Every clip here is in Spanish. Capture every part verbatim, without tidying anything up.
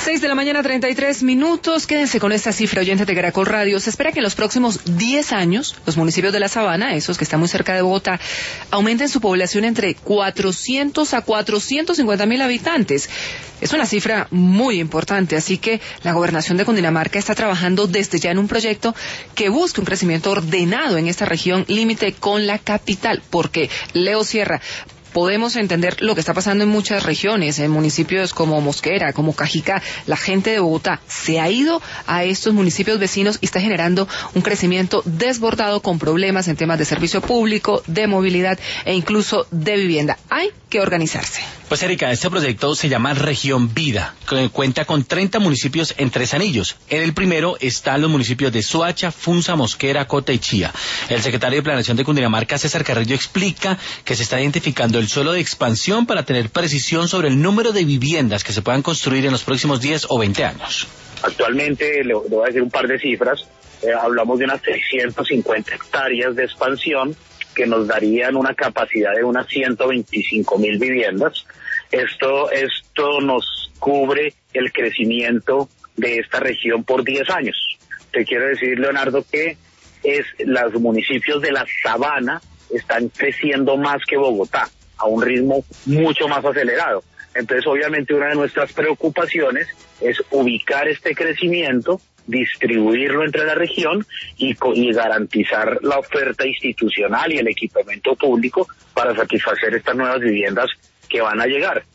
Seis de la mañana, treinta y tres minutos. Quédense con esta cifra, oyentes de Caracol Radio. Se espera que en los próximos diez años, los municipios de la Sabana, esos que están muy cerca de Bogotá, aumenten su población entre cuatrocientos a cuatrocientos cincuenta mil habitantes. Es una cifra muy importante, así que la Gobernación de Cundinamarca está trabajando desde ya en un proyecto que busque un crecimiento ordenado en esta región límite con la capital. Porque, Leo Sierra, podemos entender lo que está pasando en muchas regiones, en municipios como Mosquera, como Cajicá. La gente de Bogotá se ha ido a estos municipios vecinos y está generando un crecimiento desbordado con problemas en temas de servicio público, de movilidad e incluso de vivienda. Hay que organizarse. Pues Erika, este proyecto se llama Región Vida, que cuenta con treinta municipios en Tres Anillos. En el primero están los municipios de Soacha, Funza, Mosquera, Cota y Chía. El secretario de Planeación de Cundinamarca, César Carrillo, explica que se está identificando el suelo de expansión para tener precisión sobre el número de viviendas que se puedan construir en los próximos diez o veinte años. Actualmente, le, le voy a decir un par de cifras, eh, hablamos de unas trescientas cincuenta hectáreas de expansión que nos darían una capacidad de unas ciento veinticinco mil viviendas. Esto, esto nos cubre el crecimiento de esta región por diez años. Te quiero decir, Leonardo, que es los municipios de la Sabana están creciendo más que Bogotá, a un ritmo mucho más acelerado. Entonces, obviamente, una de nuestras preocupaciones es ubicar este crecimiento, distribuirlo entre la región y, y garantizar la oferta institucional y el equipamiento público para satisfacer estas nuevas viviendas que van a llegar.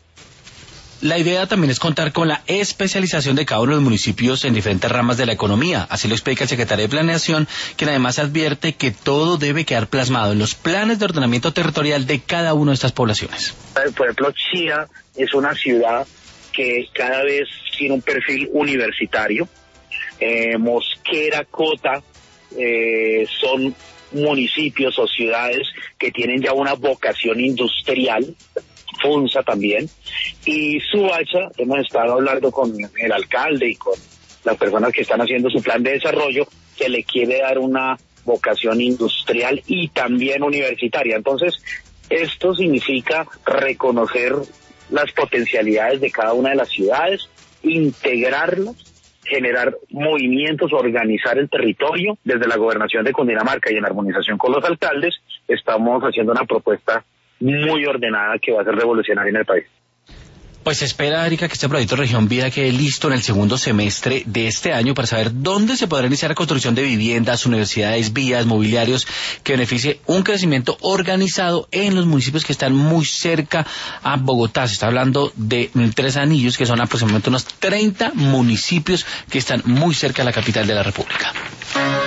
La idea también es contar con la especialización de cada uno de los municipios en diferentes ramas de la economía. Así lo explica el secretario de Planeación, quien además advierte que todo debe quedar plasmado en los planes de ordenamiento territorial de cada una de estas poblaciones. Por ejemplo, Chía es una ciudad que cada vez tiene un perfil universitario. Eh, Mosquera, Cota eh, son municipios o ciudades que tienen ya una vocación industrial. Funza también, y Soacha, hemos estado hablando con el alcalde y con las personas que están haciendo su plan de desarrollo, que le quiere dar una vocación industrial y también universitaria. Entonces, esto significa reconocer las potencialidades de cada una de las ciudades, integrarlas, generar movimientos, organizar el territorio. Desde la Gobernación de Cundinamarca y en armonización con los alcaldes, estamos haciendo una propuesta muy ordenada que va a ser revolucionaria en el país. Pues se espera, Erika, que este proyecto Región Vida quede listo en el segundo semestre de este año para saber dónde se podrá iniciar la construcción de viviendas, universidades, vías, mobiliarios, que beneficie un crecimiento organizado en los municipios que están muy cerca a Bogotá. Se está hablando de Tres Anillos, que son aproximadamente unos treinta municipios que están muy cerca de la capital de la República.